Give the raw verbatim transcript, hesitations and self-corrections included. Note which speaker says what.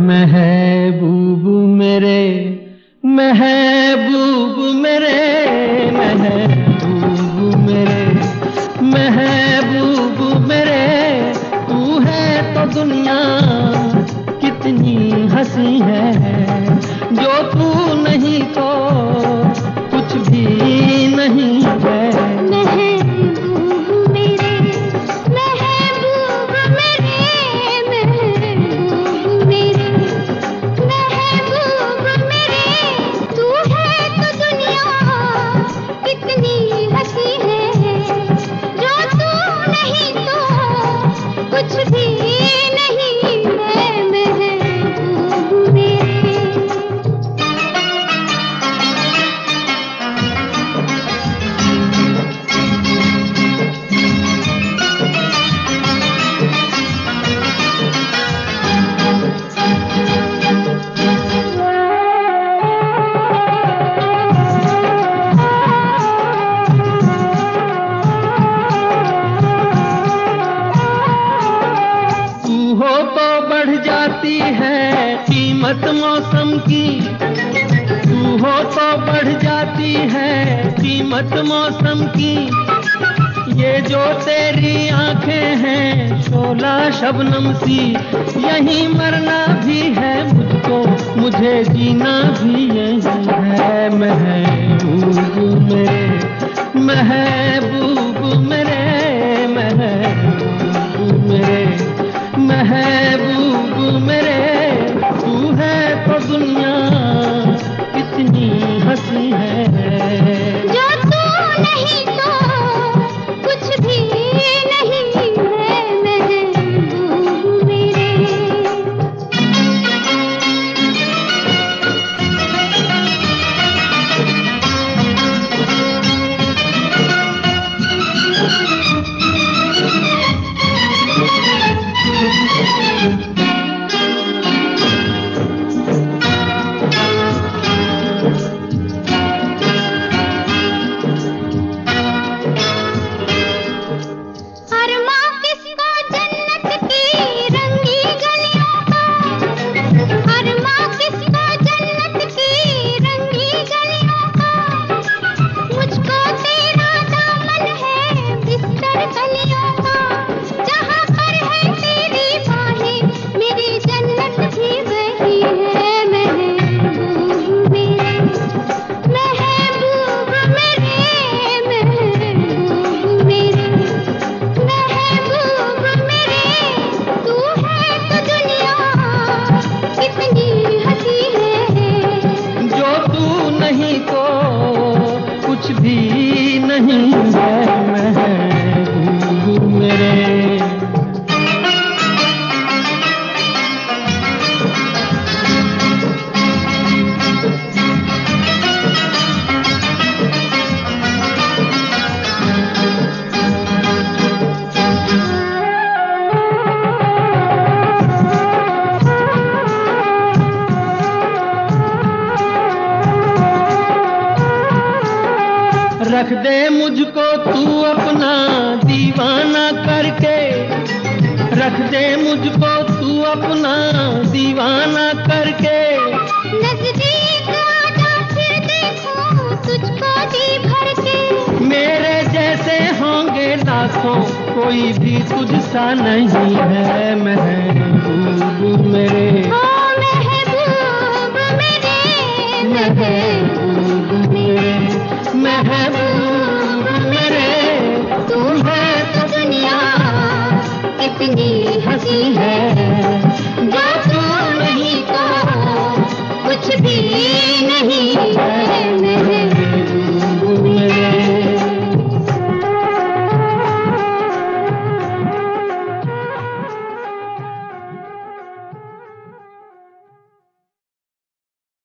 Speaker 1: महबूब मेरे महबूब मेरे महबूब मेरे महबूब मेरे, तू है तो दुनिया कितनी हंसी है, जो तू नहीं तो कुछ भी नहीं है। जाती है कीमत मौसम की, तू हो तो बढ़ जाती है कीमत मौसम की। ये जो तेरी आंखें हैं शोला शबनम सी, यहीं मरना भी है मुझको, मुझे जीना भी यही है। महबूब मेरे महबूब मेरे महबूब मेरे महबूब मेरे, तू है तो दुनिया कितनी हंसी है,
Speaker 2: जो तू नहीं तो कुछ भी नहीं है। महबूब मेरे
Speaker 1: भी नहीं है। महबूब मेरे रख दे मुझको तू अपना दीवाना करके, रख दे मुझको तू अपना दीवाना करके।
Speaker 2: नजदीक आजा फिर देखूं तुझको जी भर के,
Speaker 1: मेरे जैसे होंगे लाखों कोई भी तुझसा नहीं है। महबूब मेरे
Speaker 2: ओ महबूब मेरे
Speaker 1: महबूब मेरे महबूब